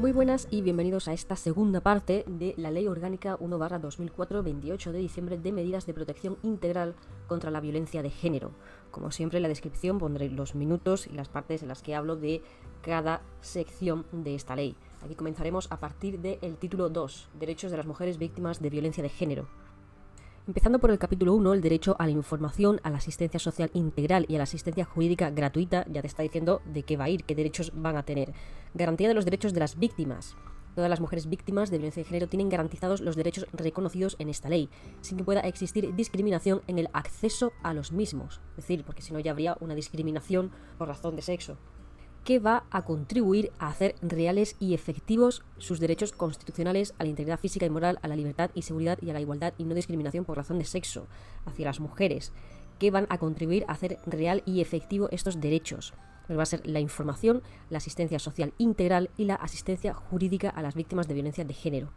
Muy buenas y bienvenidos a esta segunda parte de la Ley Orgánica 1/2004, 28 de diciembre, de medidas de protección integral contra la violencia de género. Como siempre, en la descripción pondré los minutos y las partes en las que hablo de cada sección de esta ley. Aquí comenzaremos a partir del título 2, Derechos de las mujeres víctimas de violencia de género. Empezando por el capítulo 1, el derecho a la información, a la asistencia social integral y a la asistencia jurídica gratuita, ya te está diciendo de qué va a ir, qué derechos van a tener. Garantía de los derechos de las víctimas. Todas las mujeres víctimas de violencia de género tienen garantizados los derechos reconocidos en esta ley, sin que pueda existir discriminación en el acceso a los mismos. Es decir, porque si no ya habría una discriminación por razón de sexo, que va a contribuir a hacer reales y efectivos sus derechos constitucionales a la integridad física y moral, a la libertad y seguridad y a la igualdad y no discriminación por razón de sexo hacia las mujeres, que van a contribuir a hacer real y efectivo estos derechos. Pues va a ser la información, la asistencia social integral y la asistencia jurídica a las víctimas de violencia de género,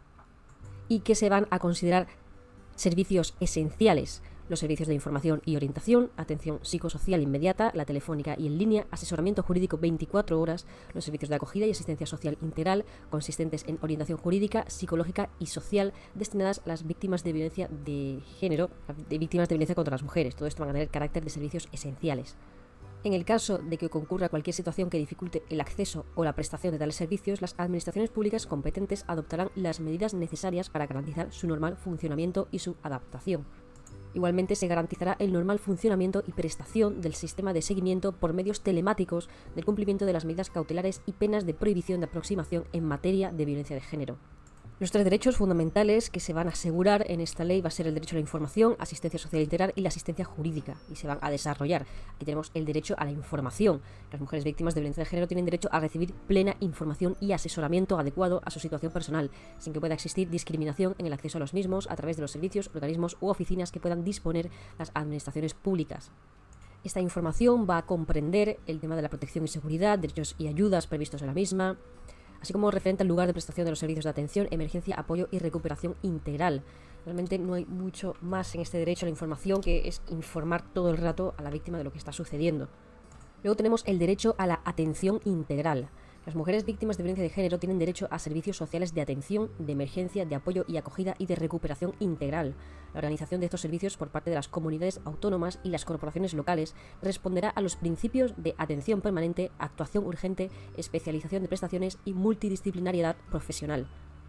y que se van a considerar servicios esenciales: los servicios de información y orientación, atención psicosocial inmediata, la telefónica y en línea, asesoramiento jurídico 24 horas, los servicios de acogida y asistencia social integral, consistentes en orientación jurídica, psicológica y social, destinadas a las víctimas de violencia de género, de víctimas de violencia contra las mujeres. Todo esto va a tener carácter de servicios esenciales. En el caso de que concurra cualquier situación que dificulte el acceso o la prestación de tales servicios, las administraciones públicas competentes adoptarán las medidas necesarias para garantizar su normal funcionamiento y su adaptación. Igualmente se garantizará el normal funcionamiento y prestación del sistema de seguimiento por medios telemáticos del cumplimiento de las medidas cautelares y penas de prohibición de aproximación en materia de violencia de género. Los tres derechos fundamentales que se van a asegurar en esta ley va a ser el derecho a la información, asistencia social integral y la asistencia jurídica, y se van a desarrollar. Aquí tenemos el derecho a la información. Las mujeres víctimas de violencia de género tienen derecho a recibir plena información y asesoramiento adecuado a su situación personal, sin que pueda existir discriminación en el acceso a los mismos a través de los servicios, organismos u oficinas que puedan disponer las administraciones públicas. Esta información va a comprender el tema de la protección y seguridad, derechos y ayudas previstos en la misma, así como referente al lugar de prestación de los servicios de atención, emergencia, apoyo y recuperación integral. Realmente no hay mucho más en este derecho a la información, que es informar todo el rato a la víctima de lo que está sucediendo. Luego tenemos el derecho a la atención integral. Las mujeres víctimas de violencia de género tienen derecho a servicios sociales de atención, de emergencia, de apoyo y acogida y de recuperación integral. La organización de estos servicios por parte de las comunidades autónomas y las corporaciones locales responderá a los principios de atención permanente, actuación urgente, especialización de prestaciones y multidisciplinariedad profesional.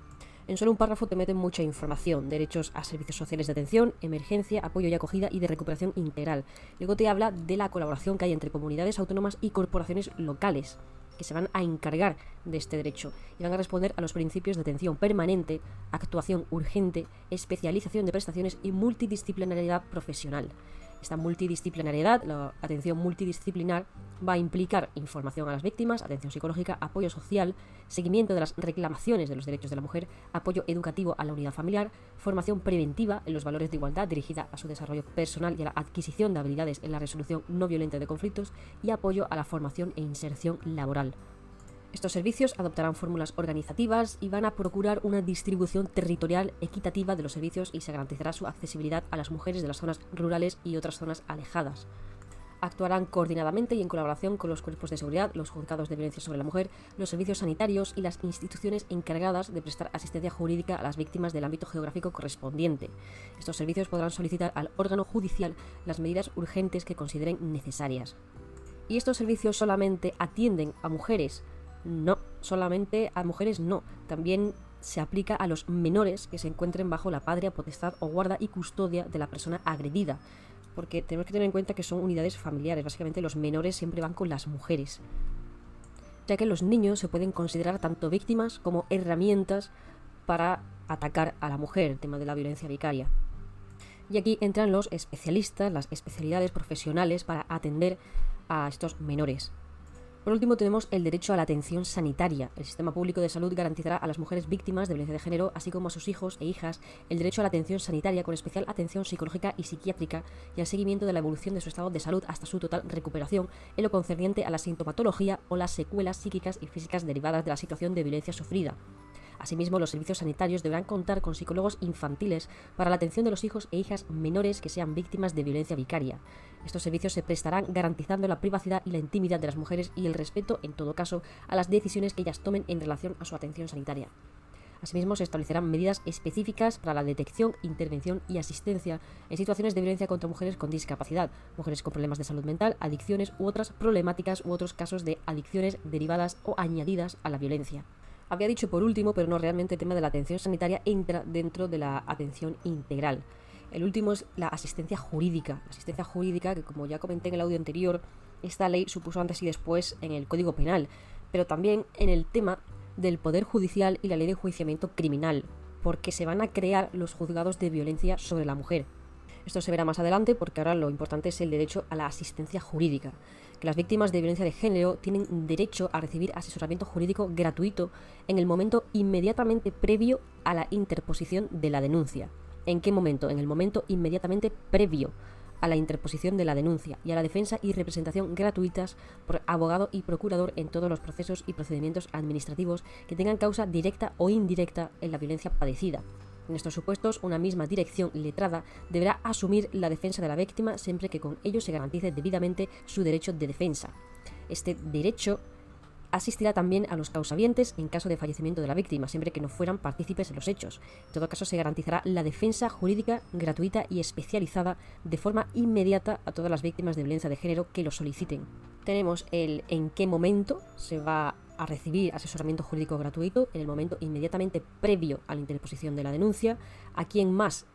En solo un párrafo te meten mucha información: derechos a servicios sociales de atención, emergencia, apoyo y acogida y de recuperación integral. Luego te habla de la colaboración que hay entre comunidades autónomas y corporaciones locales, que se van a encargar de este derecho y van a responder a los principios de atención permanente, actuación urgente, especialización de prestaciones y multidisciplinariedad profesional. Esta multidisciplinariedad, la atención multidisciplinar, va a implicar información a las víctimas, atención psicológica, apoyo social, seguimiento de las reclamaciones de los derechos de la mujer, apoyo educativo a la unidad familiar, formación preventiva en los valores de igualdad dirigida a su desarrollo personal y a la adquisición de habilidades en la resolución no violenta de conflictos y apoyo a la formación e inserción laboral. Estos servicios adoptarán fórmulas organizativas y van a procurar una distribución territorial equitativa de los servicios, y se garantizará su accesibilidad a las mujeres de las zonas rurales y otras zonas alejadas. Actuarán coordinadamente y en colaboración con los cuerpos de seguridad, los juzgados de violencia sobre la mujer, los servicios sanitarios y las instituciones encargadas de prestar asistencia jurídica a las víctimas del ámbito geográfico correspondiente. Estos servicios podrán solicitar al órgano judicial las medidas urgentes que consideren necesarias. ¿Y estos servicios solamente atienden a mujeres? No, solamente a mujeres no. También se aplica a los menores que se encuentren bajo la patria, potestad o guarda y custodia de la persona agredida, porque tenemos que tener en cuenta que son unidades familiares. Básicamente los menores siempre van con las mujeres, ya que los niños se pueden considerar tanto víctimas como herramientas para atacar a la mujer, el tema de la violencia vicaria. Y aquí entran los especialistas, las especialidades profesionales para atender a estos menores. Por último, tenemos el derecho a la atención sanitaria. El sistema público de salud garantizará a las mujeres víctimas de violencia de género, así como a sus hijos e hijas, el derecho a la atención sanitaria, con especial atención psicológica y psiquiátrica, y al seguimiento de la evolución de su estado de salud hasta su total recuperación, en lo concerniente a la sintomatología o las secuelas psíquicas y físicas derivadas de la situación de violencia sufrida. Asimismo, los servicios sanitarios deberán contar con psicólogos infantiles para la atención de los hijos e hijas menores que sean víctimas de violencia vicaria. Estos servicios se prestarán garantizando la privacidad y la intimidad de las mujeres y el respeto, en todo caso, a las decisiones que ellas tomen en relación a su atención sanitaria. Asimismo, se establecerán medidas específicas para la detección, intervención y asistencia en situaciones de violencia contra mujeres con discapacidad, mujeres con problemas de salud mental, adicciones u otras problemáticas u otros casos de adicciones derivadas o añadidas a la violencia. Había dicho por último, pero no realmente, el tema de la atención sanitaria entra dentro de la atención integral. El último es la asistencia jurídica. La asistencia jurídica, que como ya comenté en el audio anterior, esta ley supuso antes y después en el Código Penal, pero también en el tema del Poder Judicial y la Ley de Enjuiciamiento Criminal, porque se van a crear los juzgados de violencia sobre la mujer. Esto se verá más adelante porque ahora lo importante es el derecho a la asistencia jurídica, que las víctimas de violencia de género tienen derecho a recibir asesoramiento jurídico gratuito en el momento inmediatamente previo a la interposición de la denuncia. ¿En qué momento? En el momento inmediatamente previo a la interposición de la denuncia y a la defensa y representación gratuitas por abogado y procurador en todos los procesos y procedimientos administrativos que tengan causa directa o indirecta en la violencia padecida. En estos supuestos, una misma dirección letrada deberá asumir la defensa de la víctima siempre que con ello se garantice debidamente su derecho de defensa. Este derecho asistirá también a los causavientes en caso de fallecimiento de la víctima, siempre que no fueran partícipes en los hechos. En todo caso, se garantizará la defensa jurídica gratuita y especializada de forma inmediata a todas las víctimas de violencia de género que lo soliciten. Tenemos el en qué momento se va a recibir asesoramiento jurídico gratuito, en el momento inmediatamente previo a la interposición de la denuncia, a quién más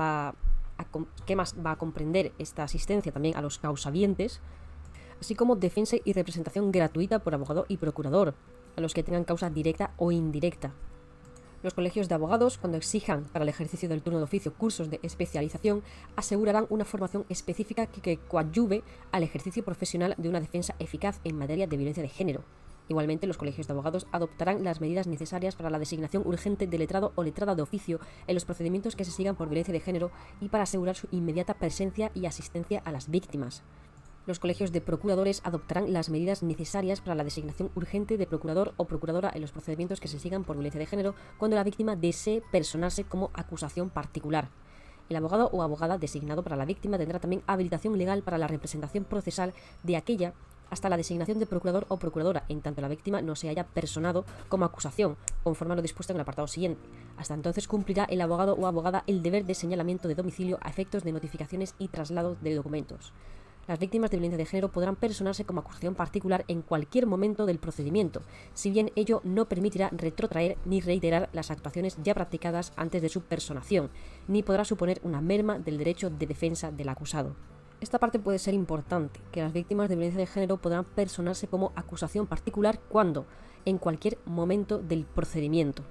qué más va a comprender esta asistencia, también a los causavientes, así como defensa y representación gratuita por abogado y procurador, a los que tengan causa directa o indirecta. Los colegios de abogados, cuando exijan para el ejercicio del turno de oficio cursos de especialización, asegurarán una formación específica que coadyuve al ejercicio profesional de una defensa eficaz en materia de violencia de género. Igualmente, los colegios de abogados adoptarán las medidas necesarias para la designación urgente de letrado o letrada de oficio en los procedimientos que se sigan por violencia de género y para asegurar su inmediata presencia y asistencia a las víctimas. Los colegios de procuradores adoptarán las medidas necesarias para la designación urgente de procurador o procuradora en los procedimientos que se sigan por violencia de género cuando la víctima desee personarse como acusación particular. El abogado o abogada designado para la víctima tendrá también habilitación legal para la representación procesal de aquella hasta la designación de procurador o procuradora, en tanto la víctima no se haya personado como acusación, conforme a lo dispuesto en el apartado siguiente. Hasta entonces cumplirá el abogado o abogada el deber de señalamiento de domicilio a efectos de notificaciones y traslado de documentos. Las víctimas de violencia de género podrán personarse como acusación particular en cualquier momento del procedimiento, si bien ello no permitirá retrotraer ni reiterar las actuaciones ya practicadas antes de su personación, ni podrá suponer una merma del derecho de defensa del acusado. Esta parte puede ser importante, que las víctimas de violencia de género podrán personarse como acusación particular cuando, en cualquier momento del procedimiento.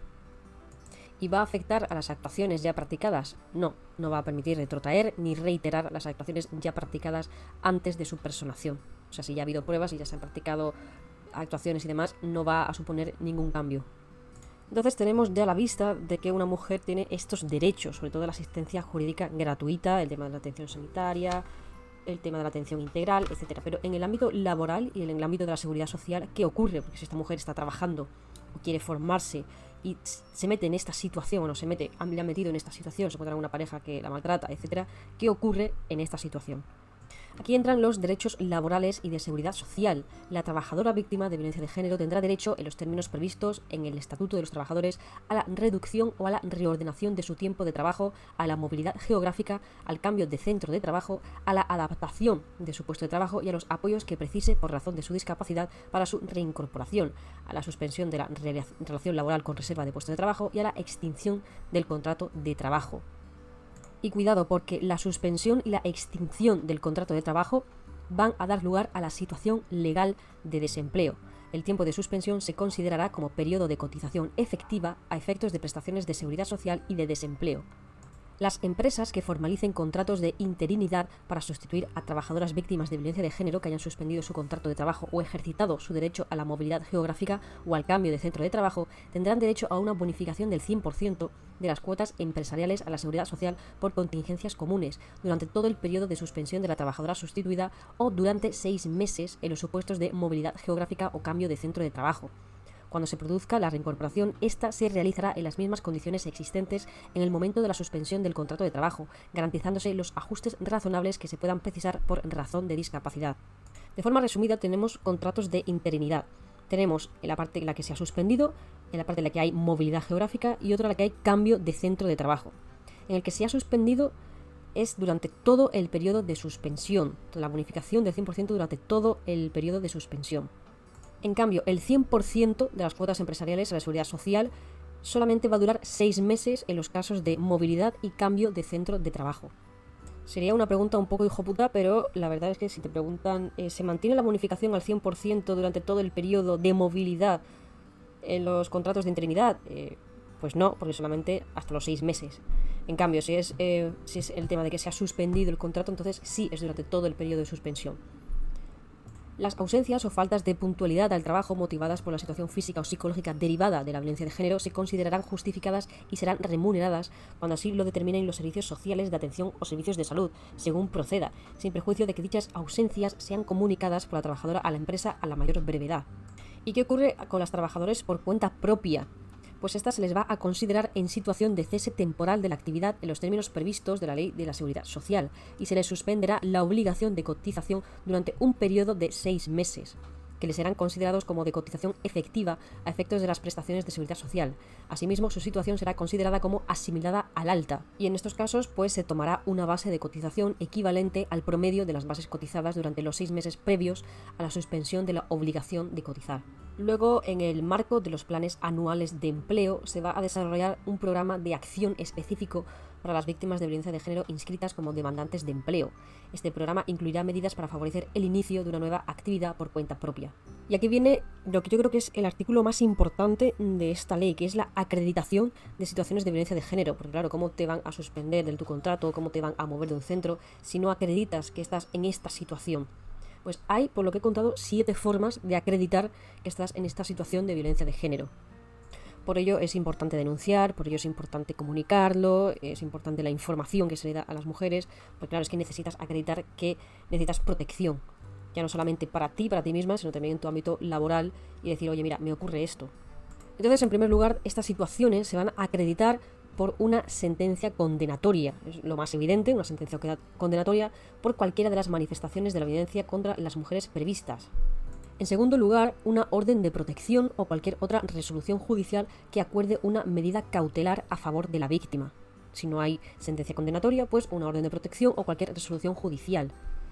¿Y va a afectar a las actuaciones ya practicadas? No va a permitir retrotraer ni reiterar las actuaciones ya practicadas antes de su personación. O sea, si ya ha habido pruebas y ya se han practicado actuaciones y demás, no va a suponer ningún cambio. Entonces tenemos ya la vista de que una mujer tiene estos derechos, sobre todo la asistencia jurídica gratuita, el tema de la atención sanitaria, el tema de la atención integral, etc. Pero en el ámbito laboral y en el ámbito de la seguridad social, ¿qué ocurre? Porque si esta mujer está trabajando o quiere formarse y se mete en esta situación, o no se mete, le ha metido en esta situación, se encuentra en una pareja que la maltrata, etc., ¿qué ocurre en esta situación? Aquí entran los derechos laborales y de seguridad social. La trabajadora víctima de violencia de género tendrá derecho, en los términos previstos en el Estatuto de los Trabajadores, a la reducción o a la reordenación de su tiempo de trabajo, a la movilidad geográfica, al cambio de centro de trabajo, a la adaptación de su puesto de trabajo y a los apoyos que precise por razón de su discapacidad para su reincorporación, a la suspensión de la relación laboral con reserva de puesto de trabajo y a la extinción del contrato de trabajo. Y cuidado, porque la suspensión y la extinción del contrato de trabajo van a dar lugar a la situación legal de desempleo. El tiempo de suspensión se considerará como periodo de cotización efectiva a efectos de prestaciones de seguridad social y de desempleo. Las empresas que formalicen contratos de interinidad para sustituir a trabajadoras víctimas de violencia de género que hayan suspendido su contrato de trabajo o ejercitado su derecho a la movilidad geográfica o al cambio de centro de trabajo tendrán derecho a una bonificación del 100% de las cuotas empresariales a la seguridad social por contingencias comunes durante todo el periodo de suspensión de la trabajadora sustituida o durante 6 meses en los supuestos de movilidad geográfica o cambio de centro de trabajo. Cuando se produzca la reincorporación, esta se realizará en las mismas condiciones existentes en el momento de la suspensión del contrato de trabajo, garantizándose los ajustes razonables que se puedan precisar por razón de discapacidad. De forma resumida, tenemos contratos de interinidad. Tenemos en la parte en la que se ha suspendido, en la parte en la que hay movilidad geográfica y otra en la que hay cambio de centro de trabajo. En el que se ha suspendido es durante todo el periodo de suspensión, la bonificación del 100% durante todo el periodo de suspensión. En cambio, el 100% de las cuotas empresariales a la seguridad social solamente va a durar 6 meses en los casos de movilidad y cambio de centro de trabajo. Sería una pregunta un poco hijoputa, pero la verdad es que si te preguntan, ¿se mantiene la bonificación al 100% durante todo el periodo de movilidad en los contratos de interinidad? Pues no, porque solamente hasta los 6 meses. En cambio, si es el tema de que se ha suspendido el contrato, entonces sí es durante todo el periodo de suspensión. Las ausencias o faltas de puntualidad al trabajo motivadas por la situación física o psicológica derivada de la violencia de género se considerarán justificadas y serán remuneradas cuando así lo determinen los servicios sociales de atención o servicios de salud, según proceda, sin perjuicio de que dichas ausencias sean comunicadas por la trabajadora a la empresa a la mayor brevedad. ¿Y qué ocurre con las trabajadoras por cuenta propia? Pues esta se les va a considerar en situación de cese temporal de la actividad en los términos previstos de la Ley de la Seguridad Social y se les suspenderá la obligación de cotización durante un periodo de 6 meses, que les serán considerados como de cotización efectiva a efectos de las prestaciones de seguridad social. Asimismo, su situación será considerada como asimilada al alta y en estos casos pues se tomará una base de cotización equivalente al promedio de las bases cotizadas durante los 6 meses previos a la suspensión de la obligación de cotizar. Luego, en el marco de los planes anuales de empleo, se va a desarrollar un programa de acción específico para las víctimas de violencia de género inscritas como demandantes de empleo. Este programa incluirá medidas para favorecer el inicio de una nueva actividad por cuenta propia. Y aquí viene lo que yo creo que es el artículo más importante de esta ley, que es la acreditación de situaciones de violencia de género. Porque claro, ¿cómo te van a suspender de tu contrato? ¿Cómo te van a mover de un centro si no acreditas que estás en esta situación? Pues hay, por lo que he contado, 7 formas de acreditar que estás en esta situación de violencia de género. Por ello es importante denunciar, por ello es importante comunicarlo, es importante la información que se le da a las mujeres, porque claro, es que necesitas acreditar que necesitas protección, ya no solamente para ti misma, sino también en tu ámbito laboral y decir, oye, mira, me ocurre esto. Entonces, en primer lugar, estas situaciones se van a acreditar por una sentencia condenatoria. Es lo más evidente, una sentencia condenatoria por cualquiera de las manifestaciones de la violencia contra las mujeres previstas. En segundo lugar, una orden de protección o cualquier otra resolución judicial que acuerde una medida cautelar a favor de la víctima. Si no hay sentencia condenatoria, pues una orden de protección o cualquier resolución judicial.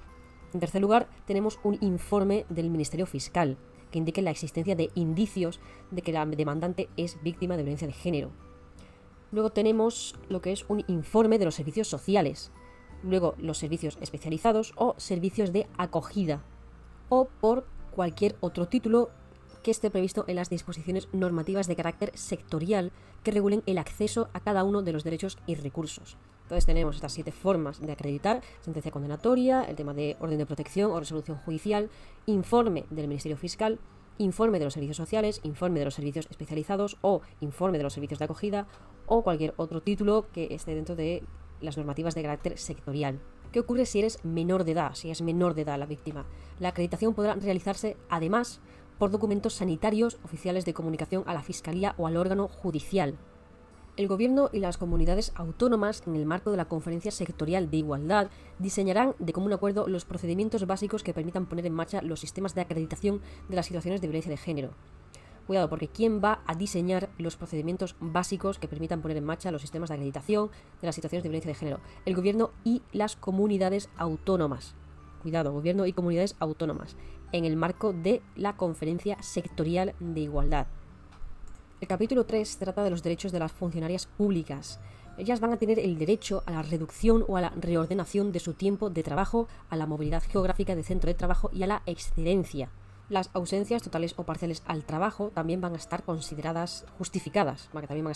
En tercer lugar, tenemos un informe del Ministerio Fiscal que indique la existencia de indicios de que la demandante es víctima de violencia de género. Luego tenemos lo que es un informe de los servicios sociales, luego los servicios especializados o servicios de acogida, o por cualquier otro título que esté previsto en las disposiciones normativas de carácter sectorial que regulen el acceso a cada uno de los derechos y recursos. Entonces tenemos estas 7 formas de acreditar: sentencia condenatoria, el tema de orden de protección o resolución judicial, informe del Ministerio Fiscal, informe de los servicios sociales, informe de los servicios especializados o informe de los servicios de acogida o cualquier otro título que esté dentro de las normativas de carácter sectorial. ¿Qué ocurre si eres menor de edad, si es menor de edad la víctima? La acreditación podrá realizarse además por documentos sanitarios oficiales de comunicación a la Fiscalía o al órgano judicial. El Gobierno y las comunidades autónomas, en el marco de la Conferencia Sectorial de Igualdad, diseñarán de común acuerdo los procedimientos básicos que permitan poner en marcha los sistemas de acreditación de las situaciones de violencia de género. Cuidado, porque ¿quién va a diseñar los procedimientos básicos que permitan poner en marcha los sistemas de acreditación de las situaciones de violencia de género? El Gobierno y las comunidades autónomas. Cuidado, Gobierno y comunidades autónomas, en el marco de la Conferencia Sectorial de Igualdad. El capítulo 3 trata de los derechos de las funcionarias públicas. Ellas van a tener el derecho a la reducción o a la reordenación de su tiempo de trabajo, a la movilidad geográfica de centro de trabajo y a la excedencia. Las ausencias totales o parciales al trabajo también van a estar consideradas justificadas,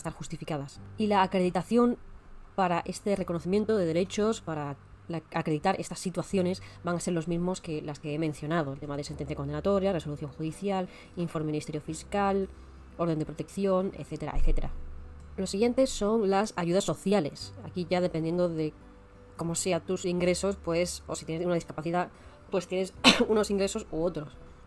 Y la acreditación para este reconocimiento de derechos, para acreditar estas situaciones, van a ser los mismos que las que he mencionado: el tema de sentencia condenatoria, resolución judicial, informe Ministerio Fiscal, orden de protección, etcétera, etcétera. Los siguientes son las ayudas sociales. Aquí ya dependiendo de cómo sean tus ingresos, pues, o si tienes una discapacidad, pues tienes unos ingresos u otros.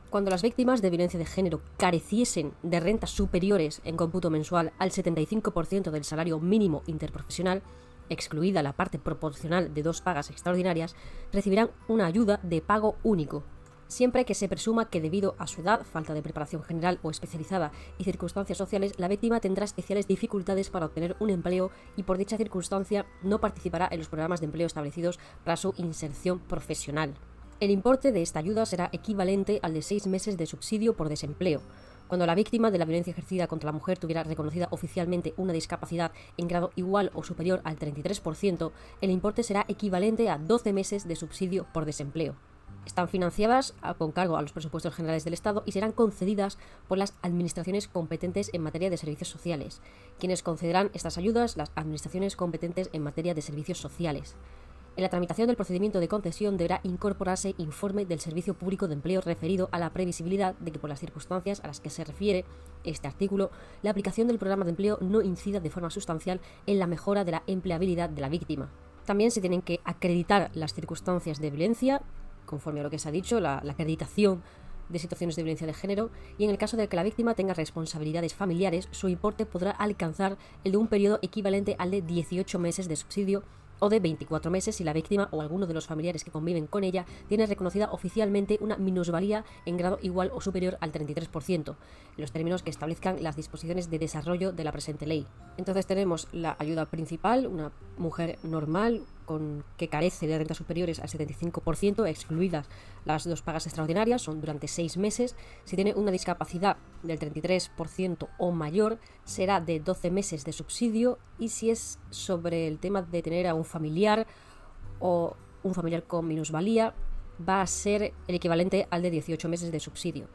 Cuando las víctimas de violencia de género careciesen de rentas superiores en cómputo mensual al 75% del salario mínimo interprofesional, excluida la parte proporcional de 2 pagas extraordinarias, recibirán una ayuda de pago único, siempre que se presuma que debido a su edad, falta de preparación general o especializada y circunstancias sociales, la víctima tendrá especiales dificultades para obtener un empleo y por dicha circunstancia no participará en los programas de empleo establecidos para su inserción profesional. El importe de esta ayuda será equivalente al de 6 meses de subsidio por desempleo. Cuando la víctima de la violencia ejercida contra la mujer tuviera reconocida oficialmente una discapacidad en grado igual o superior al 33%, el importe será equivalente a 12 meses de subsidio por desempleo. Están financiadas con cargo a los presupuestos generales del Estado y serán concedidas por las administraciones competentes en materia de servicios sociales. Quienes concederán estas ayudas, las administraciones competentes en materia de servicios sociales. En la tramitación del procedimiento de concesión deberá incorporarse informe del Servicio Público de Empleo referido a la previsibilidad de que por las circunstancias a las que se refiere este artículo, la aplicación del programa de empleo no incida de forma sustancial en la mejora de la empleabilidad de la víctima. También se tienen que acreditar las circunstancias de violencia, conforme a lo que se ha dicho, la acreditación de situaciones de violencia de género, y en el caso de que la víctima tenga responsabilidades familiares, su importe podrá alcanzar el de un periodo equivalente al de 18 meses de subsidio o de 24 meses si la víctima o alguno de los familiares que conviven con ella tiene reconocida oficialmente una minusvalía en grado igual o superior al 33%, en los términos que establezcan las disposiciones de desarrollo de la presente ley. Entonces tenemos la ayuda principal, una mujer normal que carece de rentas superiores al 75%, excluidas las 2 pagas extraordinarias, son durante 6 meses. Si tiene una discapacidad del 33% o mayor, será de 12 meses de subsidio, y si es sobre el tema de tener a un familiar o un familiar con minusvalía, va a ser el equivalente al de 18 meses de subsidio.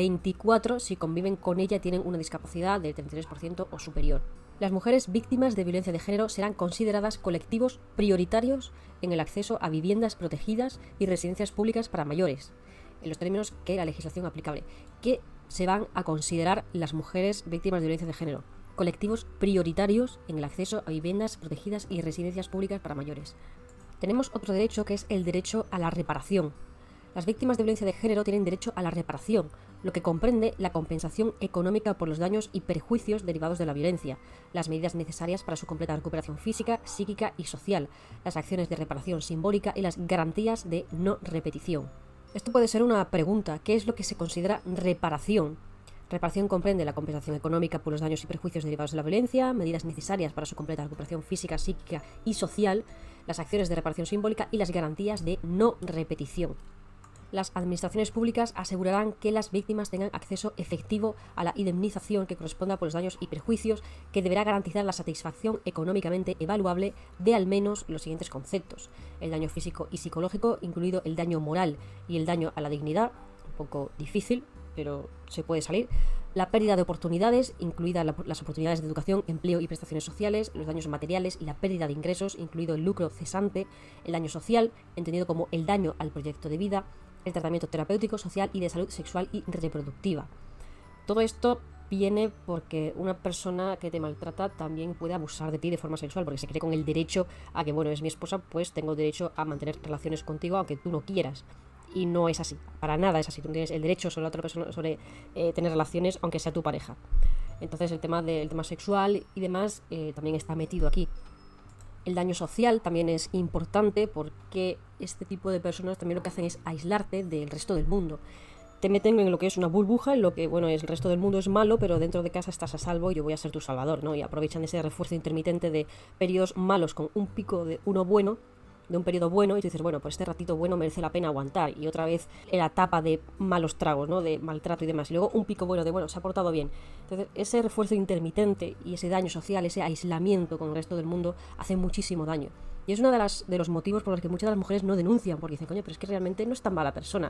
24 si conviven con ella y tienen una discapacidad del 33% o superior. Las mujeres víctimas de violencia de género serán consideradas colectivos prioritarios en el acceso a viviendas protegidas y residencias públicas para mayores, en los términos que la legislación aplicable. ¿Qué se van a considerar las mujeres víctimas de violencia de género? Colectivos prioritarios en el acceso a viviendas protegidas y residencias públicas para mayores. Tenemos otro derecho, que es el derecho a la reparación. Las víctimas de violencia de género tienen derecho a la reparación, lo que comprende la compensación económica por los daños y perjuicios derivados de la violencia, las medidas necesarias para su completa recuperación física, psíquica y social, las acciones de reparación simbólica y las garantías de no repetición. Esto puede ser una pregunta: ¿qué es lo que se considera reparación? Reparación comprende la compensación económica por los daños y perjuicios derivados de la violencia, medidas necesarias para su completa recuperación física, psíquica y social, las acciones de reparación simbólica y las garantías de no repetición. Las administraciones públicas asegurarán que las víctimas tengan acceso efectivo a la indemnización que corresponda por los daños y perjuicios, que deberá garantizar la satisfacción económicamente evaluable de al menos los siguientes conceptos: el daño físico y psicológico, incluido el daño moral y el daño a la dignidad, un poco difícil, pero se puede salir; la pérdida de oportunidades, incluidas las oportunidades de educación, empleo y prestaciones sociales; los daños materiales y la pérdida de ingresos, incluido el lucro cesante; el daño social, entendido como el daño al proyecto de vida; el tratamiento terapéutico, social y de salud sexual y reproductiva. Todo esto viene porque una persona que te maltrata también puede abusar de ti de forma sexual, porque se cree con el derecho a que, bueno, es mi esposa, pues tengo derecho a mantener relaciones contigo aunque tú no quieras. Y no es así, para nada es así. Tú tienes el derecho sobre la otra persona, sobre tener relaciones aunque sea tu pareja. Entonces el tema sexual y demás también está metido aquí. El daño social también es importante, porque este tipo de personas también lo que hacen es aislarte del resto del mundo. Te meten en lo que es una burbuja, en lo que, bueno, el resto del mundo es malo, pero dentro de casa estás a salvo y yo voy a ser tu salvador, ¿no? Y aprovechan ese refuerzo intermitente de periodos malos con un pico de uno bueno, de un periodo bueno, y tú dices, bueno, pues este ratito bueno merece la pena aguantar, y otra vez la etapa de malos tragos, ¿no? De maltrato y demás, y luego un pico bueno de, bueno, se ha portado bien. Entonces ese refuerzo intermitente y ese daño social, ese aislamiento con el resto del mundo, hace muchísimo daño. Y es uno de los motivos por los que muchas de las mujeres no denuncian, porque dicen, coño, pero es que realmente no es tan mala persona.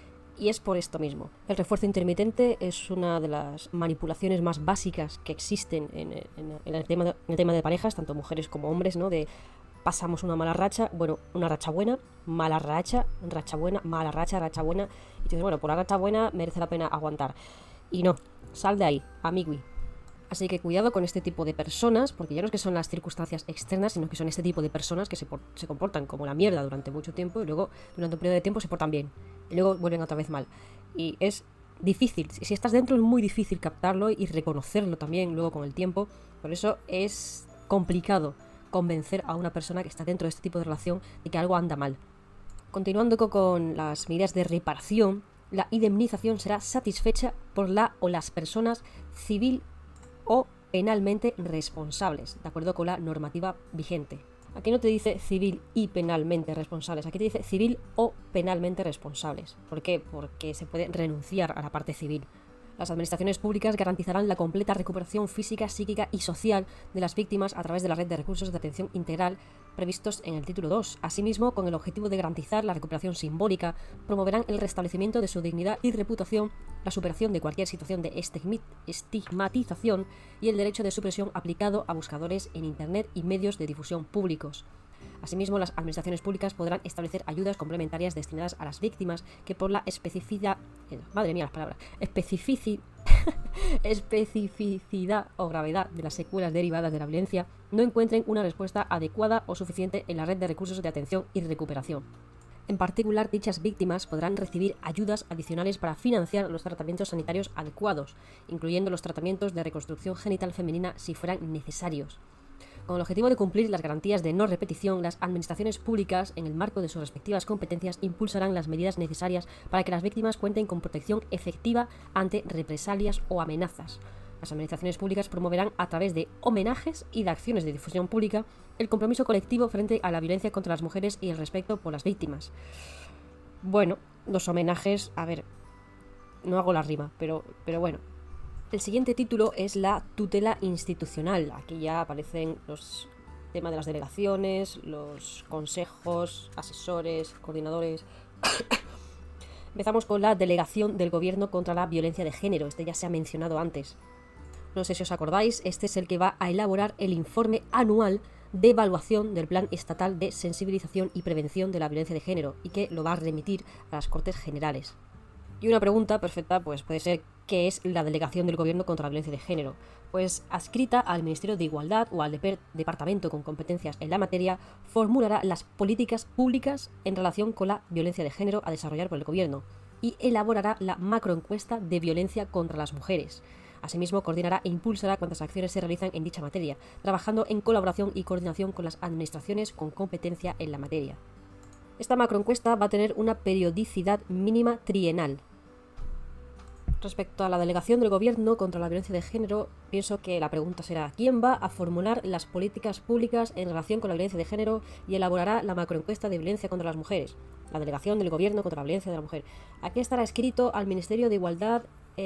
Y es por esto mismo. El refuerzo intermitente es una de las manipulaciones más básicas que existen en el tema de parejas, tanto mujeres como hombres, ¿no? De pasamos una mala racha, bueno, una racha buena, mala racha, racha buena, mala racha, racha buena. Y dices, bueno, por la racha buena merece la pena aguantar. Y no, sal de ahí, amigui. Así que cuidado con este tipo de personas, porque ya no es que son las circunstancias externas, sino que son este tipo de personas que se comportan como la mierda durante mucho tiempo y luego durante un periodo de tiempo se portan bien y luego vuelven otra vez mal. Y es difícil. Si estás dentro es muy difícil captarlo y reconocerlo también luego con el tiempo. Por eso es complicado convencer a una persona que está dentro de este tipo de relación de que algo anda mal. Continuando con las medidas de reparación, la indemnización será satisfecha por la o las personas civil o penalmente responsables, de acuerdo con la normativa vigente. Aquí no te dice civil y penalmente responsables, aquí te dice civil o penalmente responsables. ¿Por qué? Porque se puede renunciar a la parte civil. Las administraciones públicas garantizarán la completa recuperación física, psíquica y social de las víctimas a través de la red de recursos de atención integral previstos en el título 2. Asimismo, con el objetivo de garantizar la recuperación simbólica, promoverán el restablecimiento de su dignidad y reputación, la superación de cualquier situación de estigmatización y el derecho de supresión aplicado a buscadores en Internet y medios de difusión públicos. Asimismo, las administraciones públicas podrán establecer ayudas complementarias destinadas a las víctimas que por la especificidad o gravedad de las secuelas derivadas de la violencia no encuentren una respuesta adecuada o suficiente en la red de recursos de atención y recuperación. En particular, dichas víctimas podrán recibir ayudas adicionales para financiar los tratamientos sanitarios adecuados, incluyendo los tratamientos de reconstrucción genital femenina si fueran necesarios. Con el objetivo de cumplir las garantías de no repetición, las administraciones públicas, en el marco de sus respectivas competencias, impulsarán las medidas necesarias para que las víctimas cuenten con protección efectiva ante represalias o amenazas. Las administraciones públicas promoverán, a través de homenajes y de acciones de difusión pública, el compromiso colectivo frente a la violencia contra las mujeres y el respeto por las víctimas. Bueno, los homenajes, a ver, no hago la rima, pero bueno. El siguiente título es la tutela institucional. Aquí ya aparecen los temas de las delegaciones, los consejos, asesores, coordinadores. Empezamos con la delegación del Gobierno contra la violencia de género. Este ya se ha mencionado antes. No sé si os acordáis, este es el que va a elaborar el informe anual de evaluación del Plan Estatal de Sensibilización y Prevención de la Violencia de Género y que lo va a remitir a las Cortes Generales. Y una pregunta perfecta pues puede ser: ¿qué es la Delegación del Gobierno contra la Violencia de Género? Pues adscrita al Ministerio de Igualdad o al departamento con competencias en la materia, formulará las políticas públicas en relación con la violencia de género a desarrollar por el Gobierno y elaborará la macroencuesta de violencia contra las mujeres. Asimismo, coordinará e impulsará cuantas acciones se realizan en dicha materia, trabajando en colaboración y coordinación con las administraciones con competencia en la materia. Esta macroencuesta va a tener una periodicidad mínima trienal. Respecto a la delegación del Gobierno contra la violencia de género, pienso que la pregunta será: ¿quién va a formular las políticas públicas en relación con la violencia de género y elaborará la macroencuesta de violencia contra las mujeres? La delegación del Gobierno contra la violencia de la mujer. Aquí estará escrito al Ministerio de Igualdad,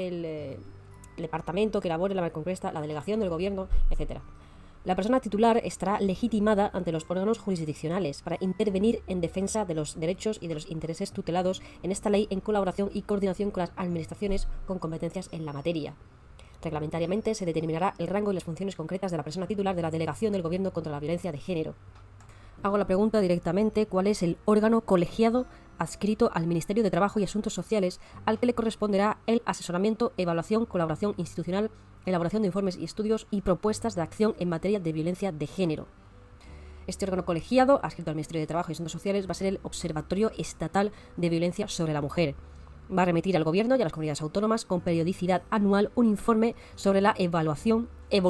el departamento que elabore la macroencuesta, la delegación del Gobierno, etc. La persona titular estará legitimada ante los órganos jurisdiccionales para intervenir en defensa de los derechos y de los intereses tutelados en esta ley en colaboración y coordinación con las administraciones con competencias en la materia. Reglamentariamente se determinará el rango y las funciones concretas de la persona titular de la delegación del Gobierno contra la violencia de género. Hago la pregunta directamente: ¿cuál es el órgano colegiado adscrito al Ministerio de Trabajo y Asuntos Sociales al que le corresponderá el asesoramiento, evaluación, colaboración institucional, elaboración de informes y estudios y propuestas de acción en materia de violencia de género? Este órgano colegiado, adscrito al Ministerio de Trabajo y Asuntos Sociales, va a ser el Observatorio Estatal de Violencia sobre la Mujer. Va a remitir al Gobierno y a las comunidades autónomas con periodicidad anual un informe sobre la evolución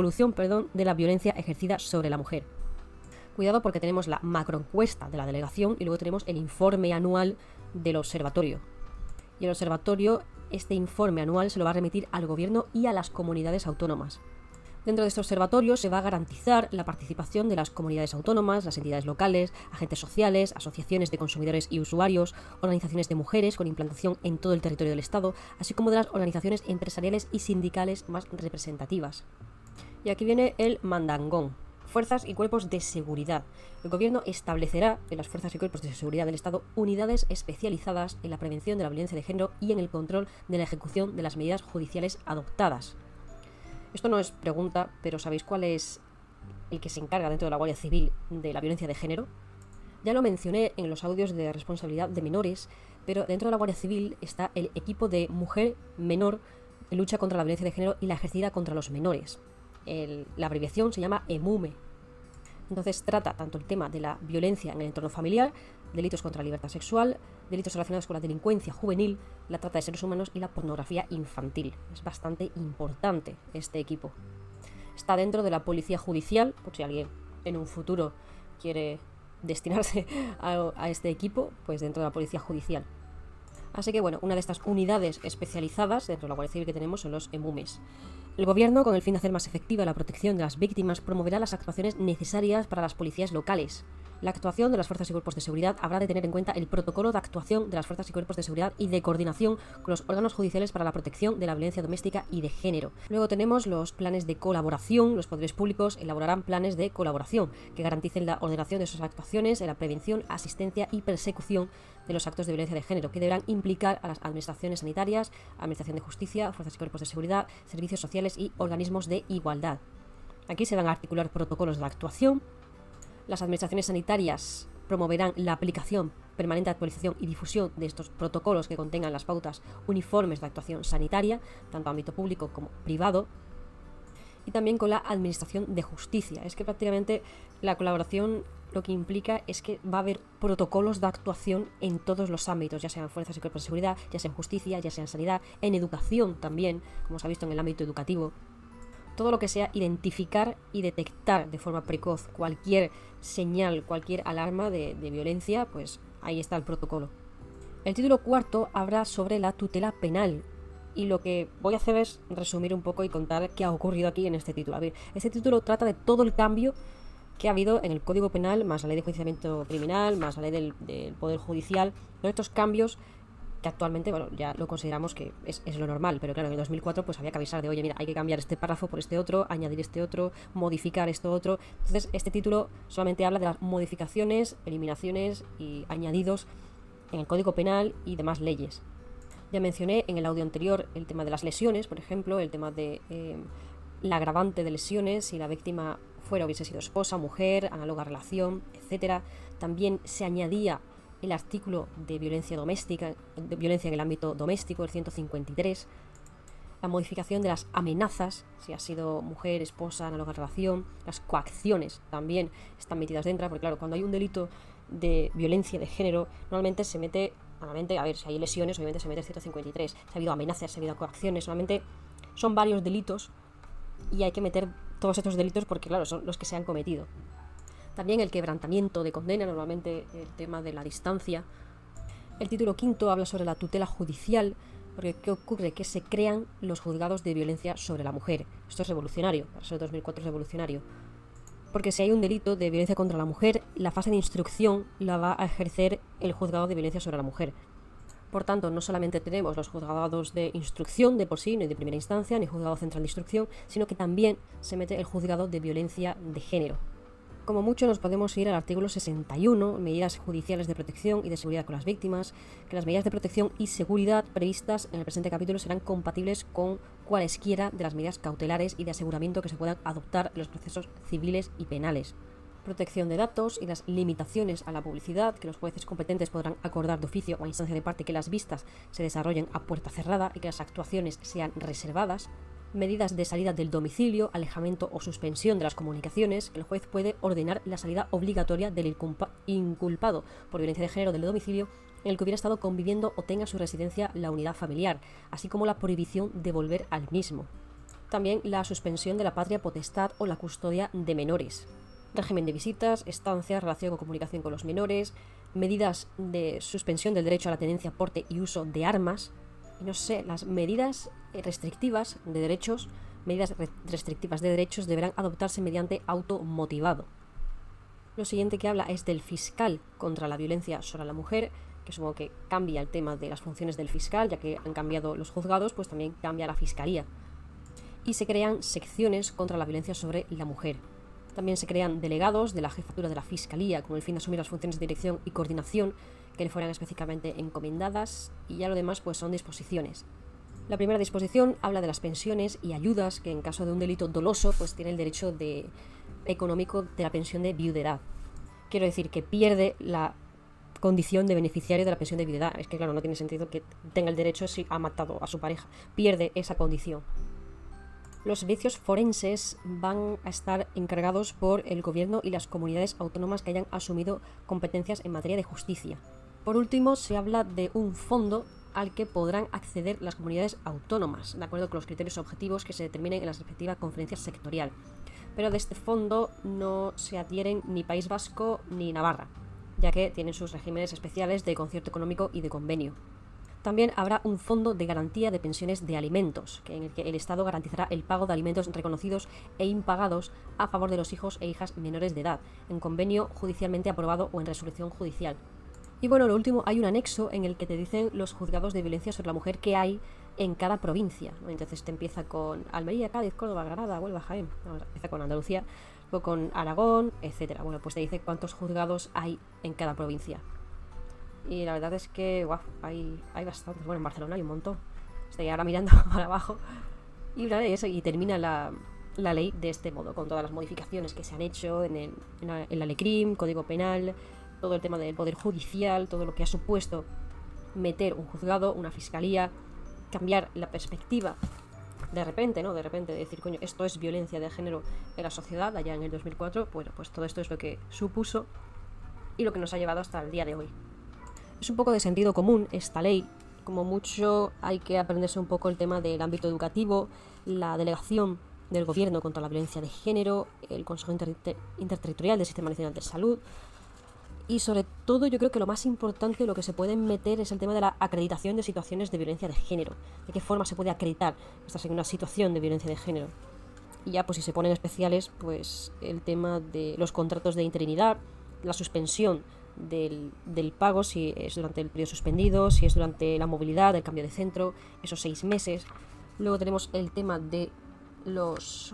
de la violencia ejercida sobre la mujer. Cuidado, porque tenemos la macroencuesta de la delegación y luego tenemos el informe anual del observatorio. Y el observatorio, este informe anual se lo va a remitir al Gobierno y a las comunidades autónomas. Dentro de este observatorio se va a garantizar la participación de las comunidades autónomas, las entidades locales, agentes sociales, asociaciones de consumidores y usuarios, organizaciones de mujeres con implantación en todo el territorio del Estado, así como de las organizaciones empresariales y sindicales más representativas. Y aquí viene el mandangón: fuerzas y cuerpos de seguridad. El Gobierno establecerá en las fuerzas y cuerpos de seguridad del Estado unidades especializadas en la prevención de la violencia de género y en el control de la ejecución de las medidas judiciales adoptadas. Esto no es pregunta, pero ¿sabéis cuál es el que se encarga dentro de la Guardia Civil de la violencia de género? Ya lo mencioné en los audios de responsabilidad de menores, pero dentro de la Guardia Civil está el equipo de mujer menor en lucha contra la violencia de género y la ejercida contra los menores. La abreviación se llama EMUME. Entonces trata tanto el tema de la violencia en el entorno familiar, delitos contra la libertad sexual, delitos relacionados con la delincuencia juvenil, la trata de seres humanos y la pornografía infantil. Es bastante importante este equipo. Está dentro de la policía judicial, por si alguien en un futuro quiere destinarse a este equipo, pues dentro de la policía judicial. Así que bueno, una de estas unidades especializadas dentro de la Guardia Civil que tenemos son los EMUMES. El Gobierno, con el fin de hacer más efectiva la protección de las víctimas, promoverá las actuaciones necesarias para las policías locales. La actuación de las fuerzas y cuerpos de seguridad habrá de tener en cuenta el protocolo de actuación de las fuerzas y cuerpos de seguridad y de coordinación con los órganos judiciales para la protección de la violencia doméstica y de género. Luego tenemos los planes de colaboración. Los poderes públicos elaborarán planes de colaboración que garanticen la ordenación de sus actuaciones en la prevención, asistencia y persecución de los actos de violencia de género, que deberán implicar a las administraciones sanitarias, administración de justicia, fuerzas y cuerpos de seguridad, servicios sociales y organismos de igualdad. Aquí se van a articular protocolos de actuación. Las administraciones sanitarias promoverán la aplicación, permanente actualización y difusión de estos protocolos que contengan las pautas uniformes de actuación sanitaria, tanto a ámbito público como privado, y también con la administración de justicia. Es que prácticamente la colaboración lo que implica es que va a haber protocolos de actuación en todos los ámbitos, ya sean fuerzas y cuerpos de seguridad, ya sea en justicia, ya sea en sanidad, en educación también, como se ha visto en el ámbito educativo. Todo lo que sea identificar y detectar de forma precoz cualquier señal, cualquier alarma de violencia, pues ahí está el protocolo. El título cuarto habla sobre la tutela penal. Y lo que voy a hacer es resumir un poco y contar qué ha ocurrido aquí en este título. A ver, este título trata de todo el cambio que ha habido en el Código Penal, más la ley de enjuiciamiento criminal, más la ley del Poder Judicial. Todos estos cambios que actualmente, bueno, ya lo consideramos que es lo normal, pero claro, en el 2004 pues había que avisar de, oye, mira, hay que cambiar este párrafo por este otro, añadir este otro, modificar esto otro. Entonces, este título solamente habla de las modificaciones, eliminaciones y añadidos en el Código Penal y demás leyes. Ya mencioné en el audio anterior el tema de las lesiones, por ejemplo, el tema de la agravante de lesiones, si la víctima hubiese sido esposa, mujer, análoga relación, etc. También se añadía el artículo de violencia doméstica, de violencia en el ámbito doméstico, el 153, la modificación de las amenazas, si ha sido mujer, esposa, análoga relación, las coacciones también están metidas dentro, porque claro, cuando hay un delito de violencia de género, normalmente se mete, a ver, si hay lesiones, obviamente se mete el 153, si ha habido amenazas, si ha habido coacciones, normalmente son varios delitos y hay que meter todos estos delitos porque, claro, son los que se han cometido. También el quebrantamiento de condena, normalmente el tema de la distancia. El título quinto habla sobre la tutela judicial, porque ¿qué ocurre? Que se crean los juzgados de violencia sobre la mujer. Esto es revolucionario, para ser 2004 es revolucionario. Porque si hay un delito de violencia contra la mujer, la fase de instrucción la va a ejercer el juzgado de violencia sobre la mujer. Por tanto, no solamente tenemos los juzgados de instrucción de por sí, ni de primera instancia, ni juzgado central de instrucción, sino que también se mete el juzgado de violencia de género. Como mucho nos podemos ir al artículo 61, medidas judiciales de protección y de seguridad con las víctimas, que las medidas de protección y seguridad previstas en el presente capítulo serán compatibles con cualesquiera de las medidas cautelares y de aseguramiento que se puedan adoptar en los procesos civiles y penales. Protección de datos y las limitaciones a la publicidad, que los jueces competentes podrán acordar de oficio o a instancia de parte que las vistas se desarrollen a puerta cerrada y que las actuaciones sean reservadas. Medidas de salida del domicilio, alejamiento o suspensión de las comunicaciones, que el juez puede ordenar la salida obligatoria del inculpado por violencia de género del domicilio en el que hubiera estado conviviendo o tenga su residencia la unidad familiar, así como la prohibición de volver al mismo. También la suspensión de la patria potestad o la custodia de menores. Régimen de visitas, estancia, relación o comunicación con los menores, medidas de suspensión del derecho a la tenencia, porte y uso de armas. Y no sé, las medidas restrictivas de derechos, deberán adoptarse mediante auto motivado. Lo siguiente que habla es del fiscal contra la violencia sobre la mujer, que supongo que cambia el tema de las funciones del fiscal, ya que han cambiado los juzgados, pues también cambia la fiscalía. Y se crean secciones contra la violencia sobre la mujer. También se crean delegados de la jefatura de la Fiscalía con el fin de asumir las funciones de dirección y coordinación que le fueran específicamente encomendadas, y ya lo demás pues son disposiciones. La primera disposición habla de las pensiones y ayudas que en caso de un delito doloso pues tiene el derecho económico de la pensión de viudedad. Quiero decir que pierde la condición de beneficiario de la pensión de viudedad. Es que claro, no tiene sentido que tenga el derecho si ha matado a su pareja. Pierde esa condición. Los servicios forenses van a estar encargados por el gobierno y las comunidades autónomas que hayan asumido competencias en materia de justicia. Por último, se habla de un fondo al que podrán acceder las comunidades autónomas, de acuerdo con los criterios objetivos que se determinen en la respectiva conferencia sectorial. Pero de este fondo no se adhieren ni País Vasco ni Navarra, ya que tienen sus regímenes especiales de concierto económico y de convenio. También habrá un fondo de garantía de pensiones de alimentos, en el que el Estado garantizará el pago de alimentos reconocidos e impagados a favor de los hijos e hijas menores de edad, en convenio judicialmente aprobado o en resolución judicial. Y bueno, lo último, hay un anexo en el que te dicen los juzgados de violencia sobre la mujer que hay en cada provincia, ¿no? Entonces te empieza con Almería, Cádiz, Córdoba, Granada, Huelva, Jaén, empieza con Andalucía, luego con Aragón, etcétera. Bueno, pues te dice cuántos juzgados hay en cada provincia. Y la verdad es que hay bastantes. Bueno, en Barcelona hay un montón. Estoy ahora mirando para abajo. Y termina la ley de este modo, con todas las modificaciones que se han hecho en la ley CRIM, Código Penal, todo el tema del Poder Judicial, todo lo que ha supuesto meter un juzgado, una fiscalía, cambiar la perspectiva de repente, ¿no? De repente decir, coño, esto es violencia de género en la sociedad, allá en el 2004, bueno, pues todo esto es lo que supuso y lo que nos ha llevado hasta el día de hoy. Es un poco de sentido común esta ley, como mucho hay que aprenderse un poco el tema del ámbito educativo, la delegación del gobierno contra la violencia de género, el Consejo Interterritorial del Sistema Nacional de Salud. Y sobre todo yo creo que lo más importante, lo que se puede meter es el tema de la acreditación de situaciones de violencia de género. De qué forma se puede acreditar que estás en una situación de violencia de género. Y ya pues si se ponen especiales, pues el tema de los contratos de interinidad, la suspensión del pago, si es durante el periodo suspendido, si es durante la movilidad, el cambio de centro, esos 6 meses. Luego tenemos el tema de los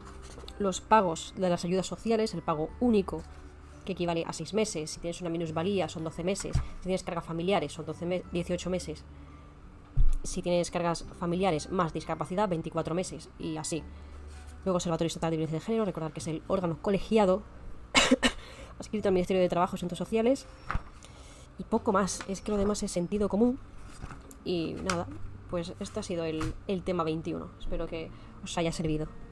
pagos de las ayudas sociales, el pago único, que equivale a 6 meses. Si tienes una minusvalía son 12 meses. Si tienes cargas familiares son 18 meses. Si tienes cargas familiares más discapacidad, 24 meses. Y así. Luego, Observatorio Estatal de Violencia de Género, recordar que es el órgano colegiado adscrito al Ministerio de Trabajo y Asuntos Sociales. Y poco más. Es que lo demás es sentido común. Y nada, pues este ha sido el tema 21. Espero que os haya servido.